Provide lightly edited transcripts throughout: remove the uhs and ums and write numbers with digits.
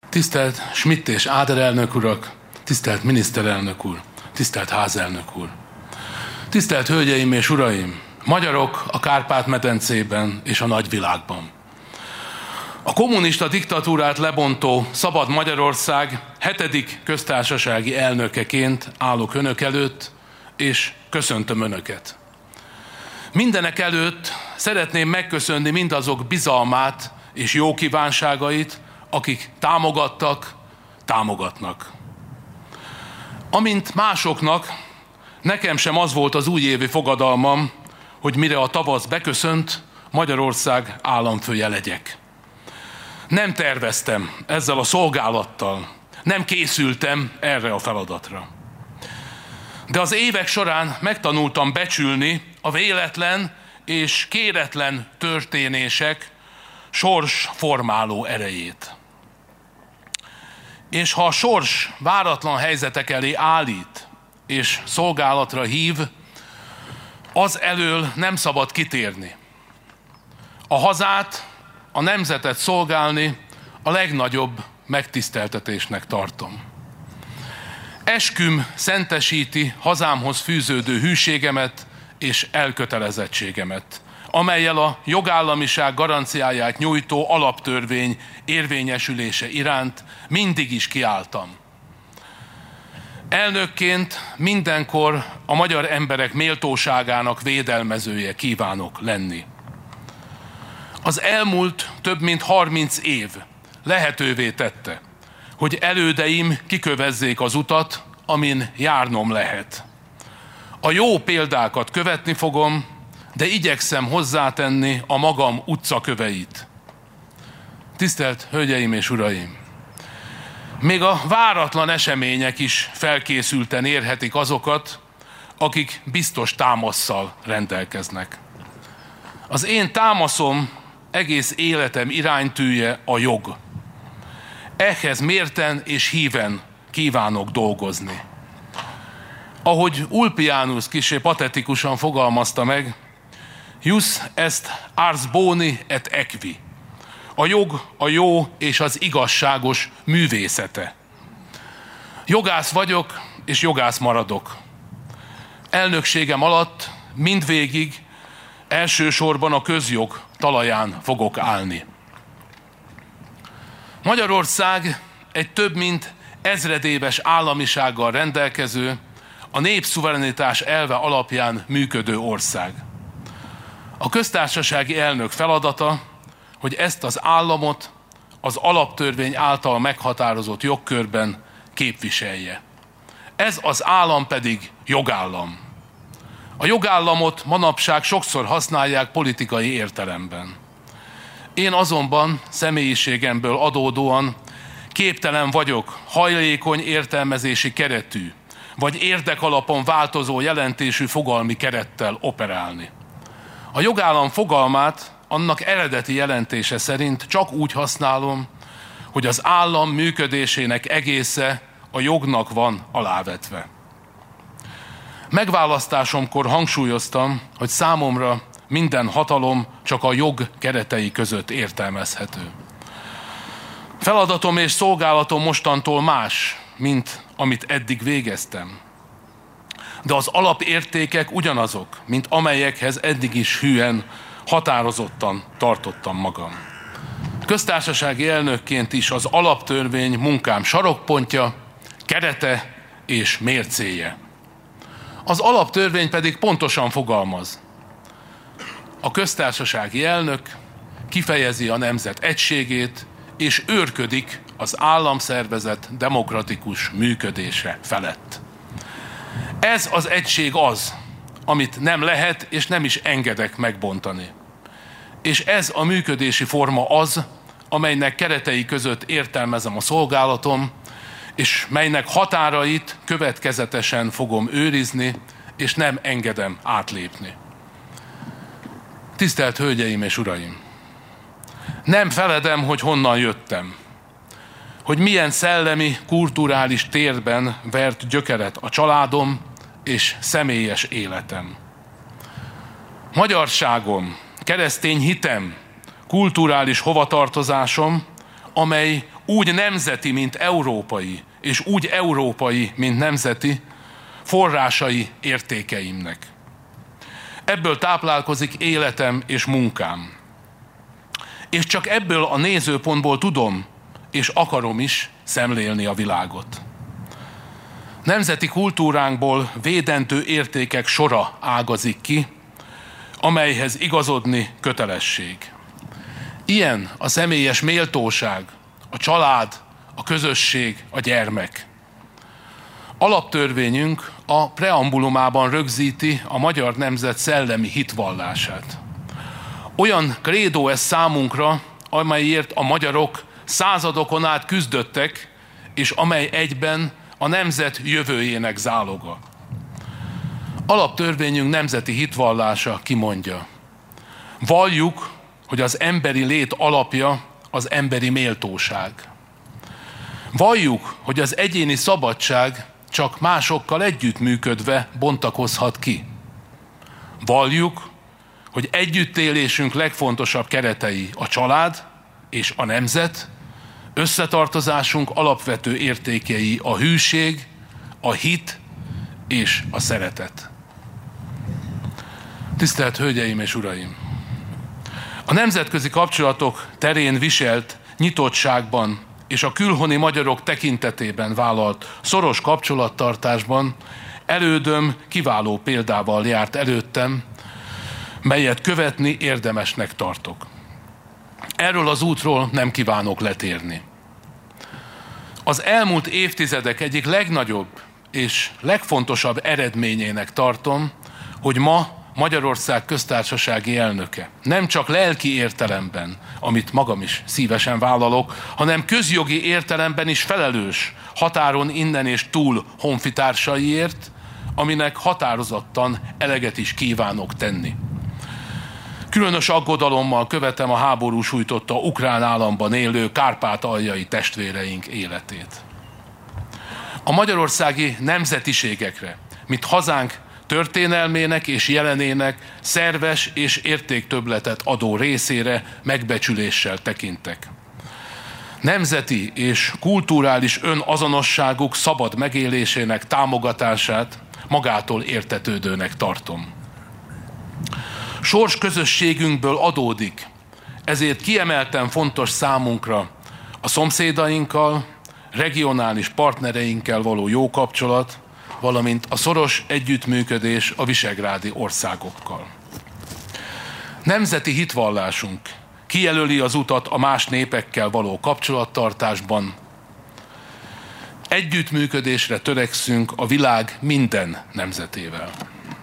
Tisztelt Schmidt és Áder elnök urak, tisztelt miniszterelnök úr, tisztelt házelnök úr, tisztelt hölgyeim és uraim, magyarok a Kárpát-medencében és a nagyvilágban. A kommunista diktatúrát lebontó Szabad Magyarország 7. köztársasági elnökeként állok önök előtt, és köszöntöm önöket. Mindenek előtt szeretném megköszönni mindazok bizalmát és jó kívánságait, akik támogattak, támogatnak. Amint másoknak, nekem sem az volt az újévi fogadalmam, hogy mire a tavasz beköszönt, Magyarország államfője legyek. Nem terveztem ezzel a szolgálattal, nem készültem erre a feladatra. De az évek során megtanultam becsülni a véletlen és kéretlen történések sorsformáló erejét. És ha a sors váratlan helyzetek elé állít és szolgálatra hív, az elől nem szabad kitérni. A hazát, a nemzetet szolgálni a legnagyobb megtiszteltetésnek tartom. Esküm szentesíti hazámhoz fűződő hűségemet és elkötelezettségemet, amellyel a jogállamiság garanciáját nyújtó alaptörvény érvényesülése iránt mindig is kiálltam. Elnökként mindenkor a magyar emberek méltóságának védelmezője kívánok lenni. Az elmúlt több mint 30 év lehetővé tette, hogy elődeim kikövezzék az utat, amin járnom lehet. A jó példákat követni fogom, de igyekszem hozzátenni a magam utcaköveit. Tisztelt hölgyeim és uraim! Még a váratlan események is felkészülten érhetik azokat, akik biztos támasszal rendelkeznek. Az én támaszom, egész életem iránytűje a jog. Ehhez mérten és híven kívánok dolgozni. Ahogy Ulpianus kissé patetikusan fogalmazta meg, Jus est ars boni et equi. A jog a jó és az igazságos művészete. Jogász vagyok, és jogász maradok. Elnökségem alatt mindvégig elsősorban a közjog talaján fogok állni. Magyarország egy több mint ezredéves államisággal rendelkező, a népszuverenitás elve alapján működő ország. A köztársasági elnök feladata, hogy ezt az államot az alaptörvény által meghatározott jogkörben képviselje. Ez az állam pedig jogállam. A jogállamot manapság sokszor használják politikai értelemben. Én azonban személyiségemből adódóan képtelen vagyok hajlékony értelmezési keretű, vagy érdekalapon változó jelentésű fogalmi kerettel operálni. A jogállam fogalmát annak eredeti jelentése szerint csak úgy használom, hogy az állam működésének egésze a jognak van alávetve. Megválasztásomkor hangsúlyoztam, hogy számomra minden hatalom csak a jog keretei között értelmezhető. Feladatom és szolgálatom mostantól más, mint amit eddig végeztem. De az alapértékek ugyanazok, mint amelyekhez eddig is hűen, határozottan tartottam magam. Köztársasági elnökként is az alaptörvény munkám sarokpontja, kerete és mércéje. Az alaptörvény pedig pontosan fogalmaz. A köztársasági elnök kifejezi a nemzet egységét, és őrködik az államszervezet demokratikus működése felett. Ez az egység az, amit nem lehet és nem is engedek megbontani. És ez a működési forma az, amelynek keretei között értelmezem a szolgálatom, és melynek határait következetesen fogom őrizni, és nem engedem átlépni. Tisztelt hölgyeim és uraim! Nem feledem, hogy honnan jöttem, hogy milyen szellemi, kulturális térben vert gyökeret a családom és személyes életem. Magyarságom, keresztény hitem, kulturális hovatartozásom, amely úgy nemzeti, mint európai, és úgy európai, mint nemzeti, forrásai értékeimnek. Ebből táplálkozik életem és munkám. És csak ebből a nézőpontból tudom, és akarom is szemlélni a világot. Nemzeti kultúránkból védendő értékek sora ágazik ki, amelyhez igazodni kötelesség. Ilyen a személyes méltóság, a család, a közösség, a gyermek. Alaptörvényünk a preambulumában rögzíti a magyar nemzet szellemi hitvallását. Olyan krédó ez számunkra, amelyért a magyarok századokon át küzdöttek, és amely egyben a nemzet jövőjének záloga. Alaptörvényünk nemzeti hitvallása kimondja: valljuk, hogy az emberi lét alapja az emberi méltóság. Valljuk, hogy az egyéni szabadság csak másokkal együttműködve bontakozhat ki. Valljuk, hogy együttélésünk legfontosabb keretei a család és a nemzet, összetartozásunk alapvető értékei a hűség, a hit és a szeretet. Tisztelt Hölgyeim és Uraim! A nemzetközi kapcsolatok terén viselt nyitottságban és a külhoni magyarok tekintetében vállalt szoros kapcsolattartásban elődöm kiváló példával járt előttem, melyet követni érdemesnek tartok. Erről az útról nem kívánok letérni. Az elmúlt évtizedek egyik legnagyobb és legfontosabb eredményének tartom, hogy ma Magyarország köztársasági elnöke nem csak lelki értelemben, amit magam is szívesen vállalok, hanem közjogi értelemben is felelős határon innen és túl honfitársaiért, aminek határozottan eleget is kívánok tenni. Különös aggodalommal követem a háború sújtotta ukrán államban élő kárpátaljai testvéreink életét. A magyarországi nemzetiségekre, mint hazánk történelmének és jelenének szerves és értéktöbbletet adó részére megbecsüléssel tekintek. Nemzeti és kulturális önazonosságuk szabad megélésének támogatását magától értetődőnek tartom. Sors közösségünkből adódik, ezért kiemelten fontos számunkra a szomszédainkkal, regionális partnereinkkel való jó kapcsolat, valamint a szoros együttműködés a visegrádi országokkal. Nemzeti hitvallásunk kijelöli az utat a más népekkel való kapcsolattartásban. Együttműködésre törekszünk a világ minden nemzetével.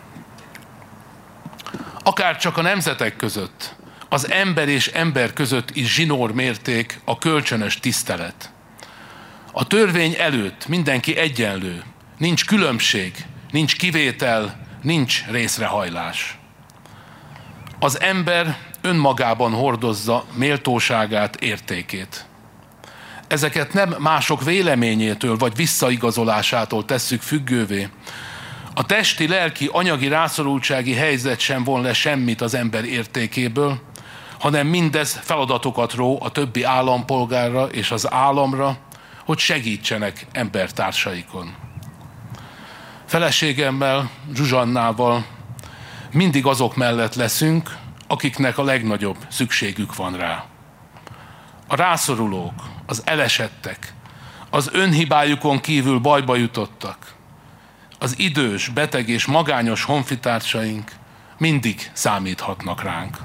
Akár csak a nemzetek között, az ember és ember között is zsinór mérték a kölcsönös tisztelet. A törvény előtt mindenki egyenlő, nincs különbség, nincs kivétel, nincs részrehajlás. Az ember önmagában hordozza méltóságát, értékét. Ezeket nem mások véleményétől vagy visszaigazolásától tesszük függővé. A testi, lelki, anyagi rászorultsági helyzet sem von le semmit az ember értékéből, hanem mindez feladatokat ró a többi állampolgárra és az államra, hogy segítsenek embertársaikon. Feleségemmel, Zsuzsannával mindig azok mellett leszünk, akiknek a legnagyobb szükségük van rá. A rászorulók, az elesettek, az önhibájukon kívül bajba jutottak, az idős, beteg és magányos honfitársaink mindig számíthatnak ránk.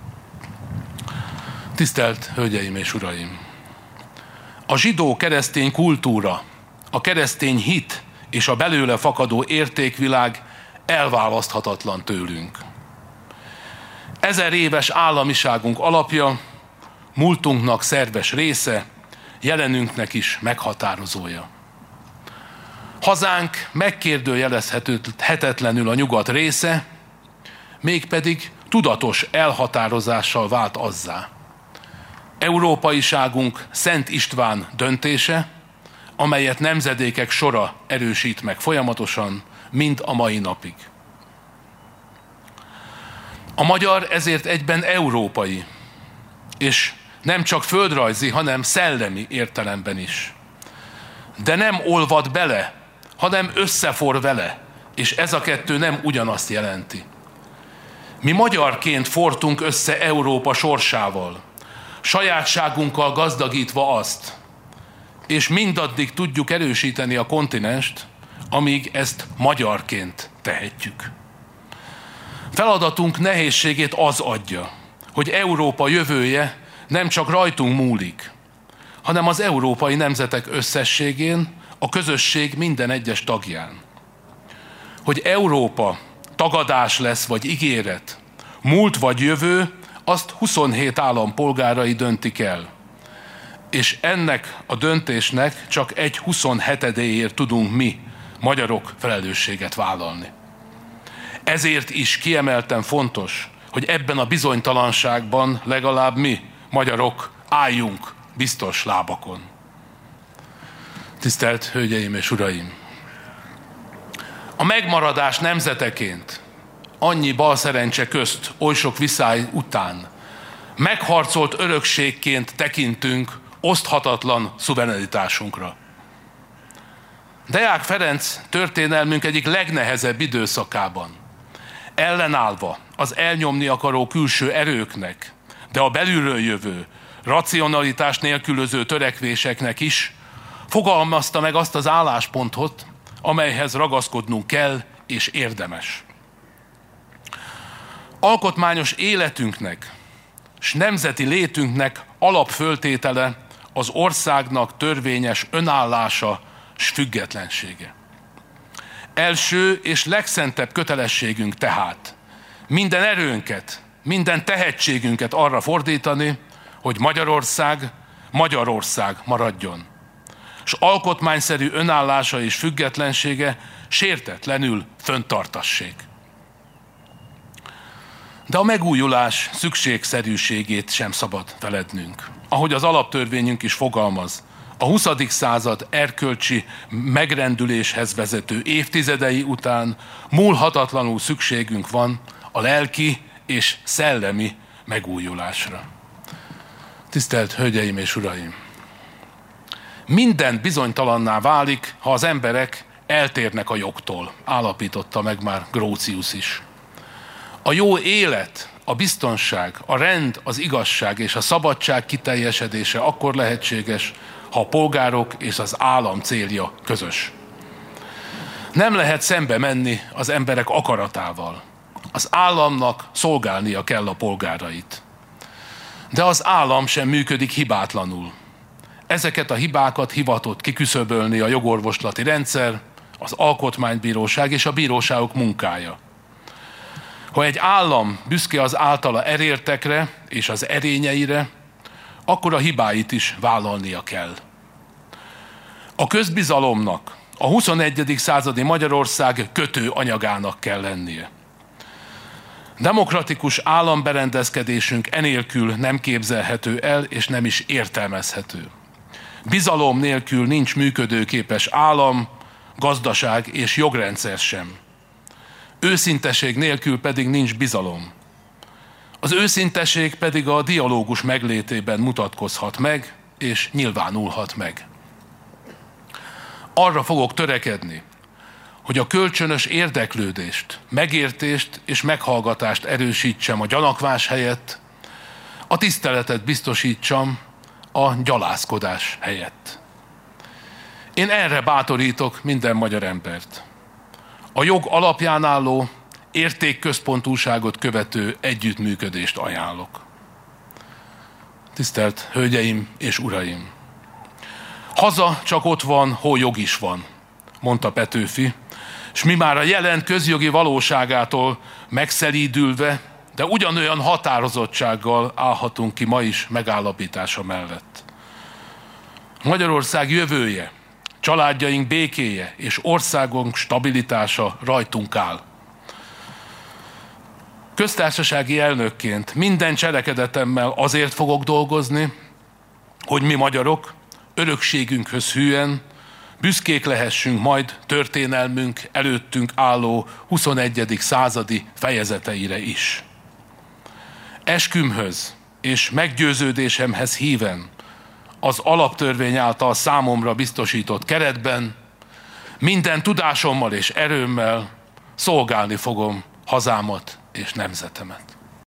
Tisztelt Hölgyeim és Uraim! A zsidó-keresztény kultúra, a keresztény hit és a belőle fakadó értékvilág elválaszthatatlan tőlünk. 1000 éves államiságunk alapja, múltunknak szerves része, jelenünknek is meghatározója. Hazánk megkérdőjelezhetetlenül a nyugat része, mégpedig tudatos elhatározással vált azzá. Európaiságunk Szent István döntése, amelyet nemzedékek sora erősít meg folyamatosan, mind a mai napig. A magyar ezért egyben európai, és nem csak földrajzi, hanem szellemi értelemben is. De nem olvad bele, hanem összefor vele, és ez a kettő nem ugyanazt jelenti. Mi magyarként fortunk össze Európa sorsával, sajátságunkkal gazdagítva azt, és mindaddig tudjuk erősíteni a kontinenst, amíg ezt magyarként tehetjük. Feladatunk nehézségét az adja, hogy Európa jövője nem csak rajtunk múlik, hanem az európai nemzetek összességén, a közösség minden egyes tagján. Hogy Európa tagadás lesz vagy ígéret, múlt vagy jövő, azt 27 állam polgárai döntik el. És ennek a döntésnek csak egy 27-éért tudunk mi, magyarok felelősséget vállalni. Ezért is kiemelten fontos, hogy ebben a bizonytalanságban legalább mi, magyarok, álljunk biztos lábakon. Tisztelt Hölgyeim és Uraim! A megmaradás nemzeteként annyi balszerencse közt, oly sok viszály után megharcolt örökségként tekintünk oszthatatlan szuverenitásunkra. Deák Ferenc történelmünk egyik legnehezebb időszakában, ellenállva az elnyomni akaró külső erőknek, de a belülről jövő, racionalitást nélkülöző törekvéseknek is fogalmazta meg azt az álláspontot, amelyhez ragaszkodnunk kell és érdemes. Alkotmányos életünknek s nemzeti létünknek alapföltétele az országnak törvényes önállása s függetlensége. Első és legszentebb kötelességünk tehát minden erőnket, minden tehetségünket arra fordítani, hogy Magyarország maradjon, és alkotmányszerű önállása és függetlensége sértetlenül fönntartassék. De a megújulás szükségszerűségét sem szabad felednünk. Ahogy az alaptörvényünk is fogalmaz, a 20. század erkölcsi megrendüléshez vezető évtizedei után múlhatatlanul szükségünk van a lelki és szellemi megújulásra. Tisztelt Hölgyeim és Uraim! Minden bizonytalanná válik, ha az emberek eltérnek a jogtól, állapította meg már Grócius is. A jó élet, a biztonság, a rend, az igazság és a szabadság kiteljesedése akkor lehetséges, ha a polgárok és az állam célja közös. Nem lehet szembe menni az emberek akaratával. Az államnak szolgálnia kell a polgárait. De az állam sem működik hibátlanul. Ezeket a hibákat hivatott kiküszöbölni a jogorvoslati rendszer, az alkotmánybíróság és a bíróságok munkája. Ha egy állam büszke az általa elértekre és az erényeire, akkor a hibáit is vállalnia kell. A közbizalomnak a 21. századi Magyarország kötőanyagának kell lennie. Demokratikus államberendezkedésünk enélkül nem képzelhető el, és nem is értelmezhető. Bizalom nélkül nincs működőképes állam, gazdaság és jogrendszer sem. Őszinteség nélkül pedig nincs bizalom. Az őszinteség pedig a dialógus meglétében mutatkozhat meg, és nyilvánulhat meg. Arra fogok törekedni, hogy a kölcsönös érdeklődést, megértést és meghallgatást erősítsem a gyanakvás helyett, a tiszteletet biztosítsam a gyalázkodás helyett. Én erre bátorítok minden magyar embert. A jog alapján álló, értékközpontúságot követő együttműködést ajánlok. Tisztelt Hölgyeim és Uraim! Haza csak ott van, hol jog is van, mondta Petőfi, és mi már a jelen közjogi valóságától megszelídülve, de ugyanolyan határozottsággal állhatunk ki ma is megállapítása mellett. Magyarország jövője, családjaink békéje és országunk stabilitása rajtunk áll. Köztársasági elnökként minden cselekedetemmel azért fogok dolgozni, hogy mi magyarok örökségünkhöz hűen büszkék lehessünk majd történelmünk előttünk álló 21. századi fejezeteire is. Eskümhöz és meggyőződésemhez híven az alaptörvény által számomra biztosított keretben minden tudásommal és erőmmel szolgálni fogom hazámat és nemzetemet.